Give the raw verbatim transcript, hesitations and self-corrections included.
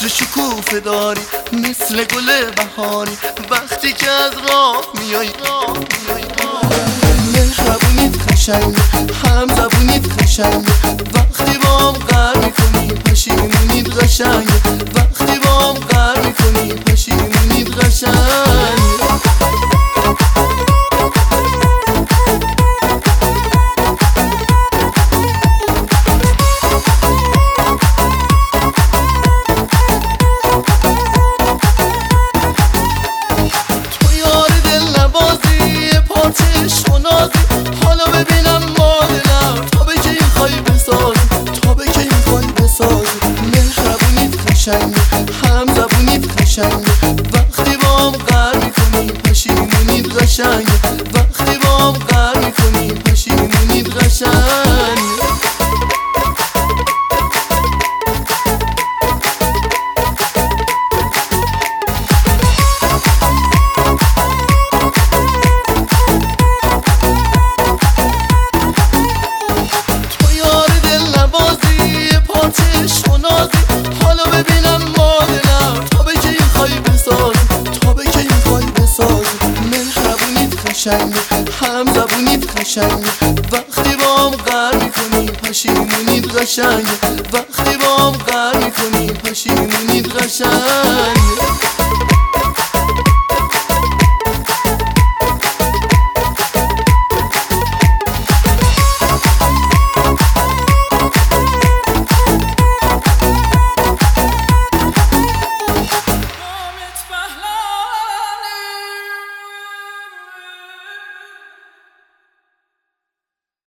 عطر شکوفه داری مثل گل بهاری، وقتی که از راه میای مهربونیت قشنگ، هم زبونیت قشنگ، وقتی با هم قهر میکنی پشیمونیت قشنگ، وقتی با هم قهر میکنی پشیمونیت قشنگ. حالا ببینم مادرم تا به که این خواهی بسازی، تا به که این خواهی بسازی. مهربونیت قشنگ، هم زبونیت قشنگ، وقتی با هم قهر میکنی پشیمونیت قشنگ، وقتی با هم قهر میکنی پشیمونیت قشنگ. حالا ببینم مادرم تا به که این خواهی بسازی، تا به که این خواهی بسازی. مهربونیت قشنگ، هم زبونیت قشنگ، وقتی با هم قهر میکنی پشیمونیت قشنگ، وقتی با هم قهر میکنی پشیمونیت قشنگ.